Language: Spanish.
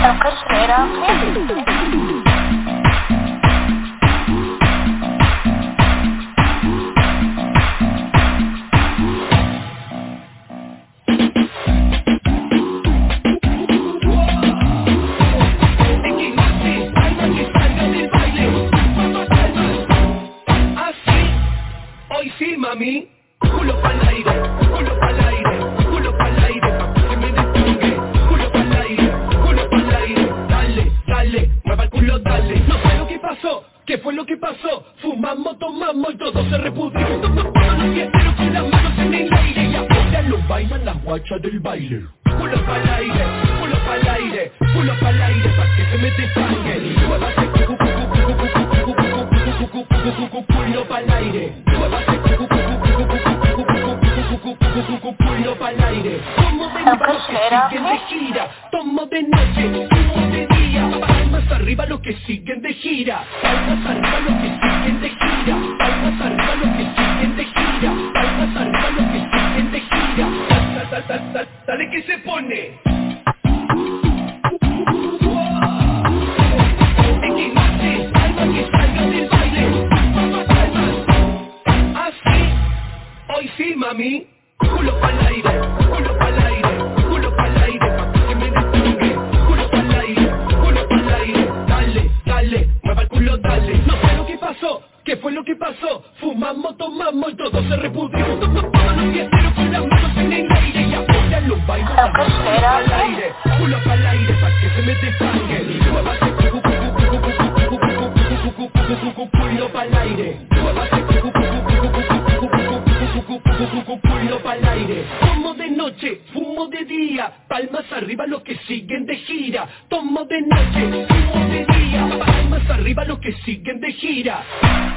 Don't push it off. Hoy sí, mami, culo pa'l aire, culo pa'l aire, culo pa'l aire, pa' que me destengue, culo pa'l aire, dale, dale, mueva el culo, dale. No sé lo que pasó, ¿qué fue lo que pasó? Fumamos, tomamos y todo se repudrió. Todos los fiesteros con las manos en el aire y ahora lo bailan las guachas del baile. Culo pa'l aire, culo pa'l aire, culo pa'l aire, pa' que se me destengue. Muévase, culo pa'l aire, muévase, culo pa'l aire. Tomo de noche los que siguen de gira, tomo de noche, tomo de día. Palmas arriba los que siguen de gira, palmas arriba los que siguen de gira, palmas arriba los que siguen de gira, palmas arriba los que siguen de gira. Dale que se pone. Hoy sí, mami, culo pa'l aire, culo pa'l aire, culo pa'l aire, pa' que me destengue, culo pa'l aire, dale, dale, mueva el culo, dale. No sé lo que pasó, ¿qué fue lo que pasó? Fumamos, tomamos y todo se repudrió. Todos los fiesteros con las manos en el aire y ahora los bailan culo pa'l aire, pa' que se me destengue, muévase, culo pa'l aire, muévase, culo pa'l aire. Tomo de noche, fumo de día, palmas arriba los que siguen de gira. Tomo de noche, fumo de día, palmas arriba los que siguen de gira.